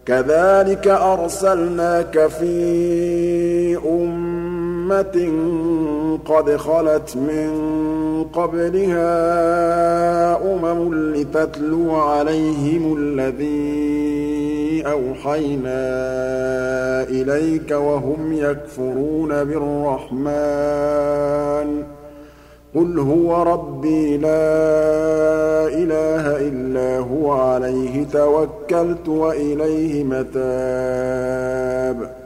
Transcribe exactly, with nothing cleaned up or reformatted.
كَذَٰلِكَ أَرْسَلْنَاكَ فِي أُمَّةٍ قَدْ خَلَتْ مِن قَبْلِهَا أُمَمٌ لِّتَتْلُوَ عَلَيْهِمُ الَّذِي أَوْحَيْنَا إِلَيْكَ وَهُمْ يَكْفُرُونَ بِالرَّحْمَٰنِ ۚ قُلْ هُوَ رَبِّي لَا إِلَٰهَ إِلَّا هُوَ عَلَيْهِ تَوَكَّلْتُ وَإِلَيْهِ مَتَابِ